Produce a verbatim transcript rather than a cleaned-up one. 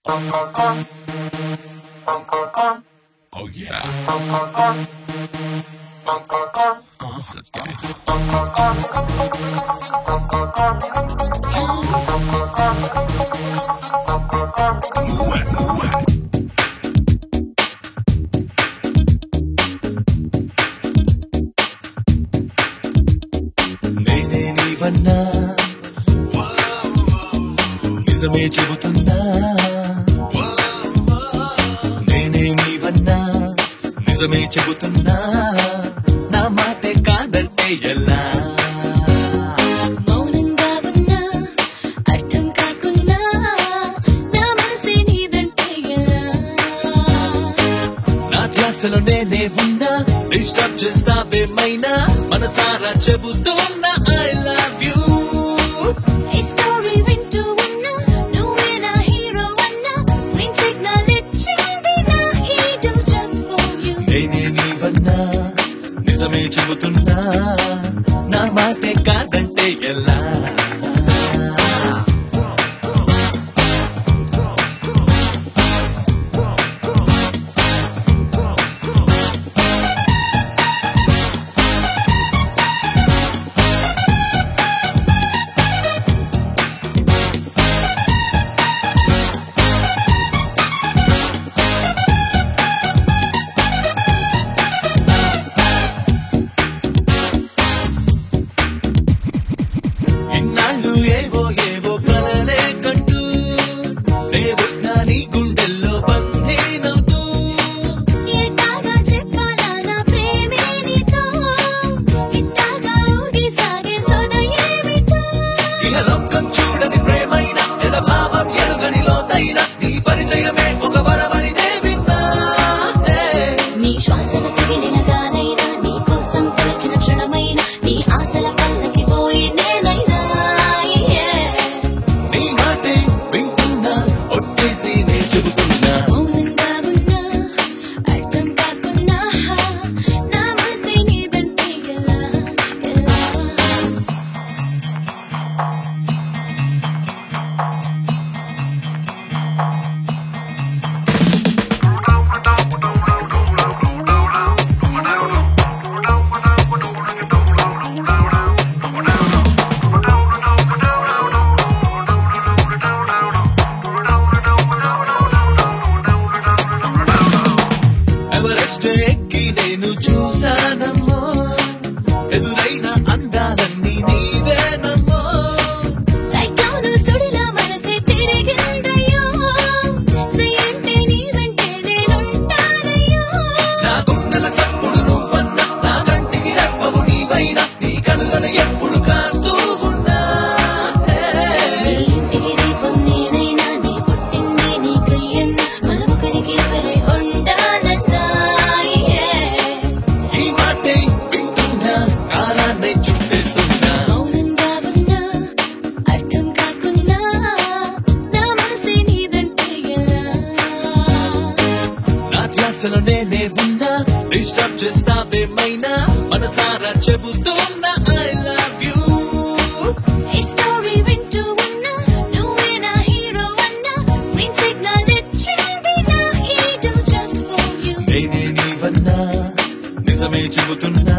Oh yeah. Uh, let's get it. Move it, move it. నేనే నీవన్నా నిజమే చెబుతున్నా నేనే నీవన్నా నిజమే చెబుతున్నా నా మాటే కాదంటే ఎలా మౌనంగా ఉన్నా అర్థం కాకున్నా నా మనసే నీదంటే ఎలా నా ధ్యాసలో నేనే ఉన్నా డిస్టర్బ్ చేస్తావేమైనా మనసారా చెబుతున్నా ఐ లవ్ యూ ఈ స్టోరీ వింటూ ఉన్నా నువ్వే నా హీరో అన్నా గ్రీన్ సిగ్నల్ ఇచ్చింది నా ఈడో జస్ట్ ఫర్ యూ నేనే నీవన్నా నిజమే చెబుతున్నా నా మాటే కాదంటే ఎలా ఇన్నాళ్ళు ఏవో ఏవో కలలే కంటూ దేవున్నా నీ గుండెల్లో బంధీనవుతూ ఎట్టాగా చెప్పాలా నా ప్రేమే నీతో ఇట్టాగా ఊగి సాగే సొదయేమిటో ఇహ లోకం చూడని ప్రేమైన ఎడభావం ఎరుగని లోతైన నీ పరిచయమే ఒక వరమని నే విన్నా నీ శ్వాసల తగిలిన గాలైనా నీ కోసం పిలిచిన క్షణమైనా నీ ఆశల పల్లకి పోయి నేనైనా నీ మాటే వింటున్నా ఒట్టేసి నే చెబుతున్నా మౌనంగా ఉన్నా అర్థం కాకున్నా నా మనసే నీదంటే ఎలా ఎలా ఎవరెస్ట్ ఎక్కి నేను చూశానమ్మో ఎదురైన అందాలన్నీ నీవేనమ్మో సైక్లోను సుడిలా మనసే తిరిగిందయ్యో సయ్యంటే నీ వెంటే నేనుంటానయ్యో నా గుండెల చప్పుడు నువ్వన్నా నా కంటికి రెప్పవు నీవైనా నీ కనులను ఎప్పుడు కాస్తూ ఉన్నా నీ ఇంటికి దీపం నేనైనా నీ పుట్టింది నీ కయ్యన్నా మనమొకరికి ఎవరే ఉండాలన్నా ఈ మాటే వింటున్నా కాలాన్ని చుట్టేస్తున్నా మౌనంగా ఉన్నా అర్థం కాకున్నా నా మనసే నీదంటే ఎలా నా ధ్యాసలో నేనే ఉన్నా డిస్టర్బ్ చేస్తావేమైనా మనసారా చెబుతున్నా ఐ లవ్ యూ ఈ స్టోరీ వింటూ ఉన్నా నువ్వే నా హీరో అన్నా గ్రీన్ సిగ్నల్ ఇచ్చింది నా ఈడో జస్ట్ ఫర్ యూ నేనే నీవన్నా నిజమే చెబుతున్నా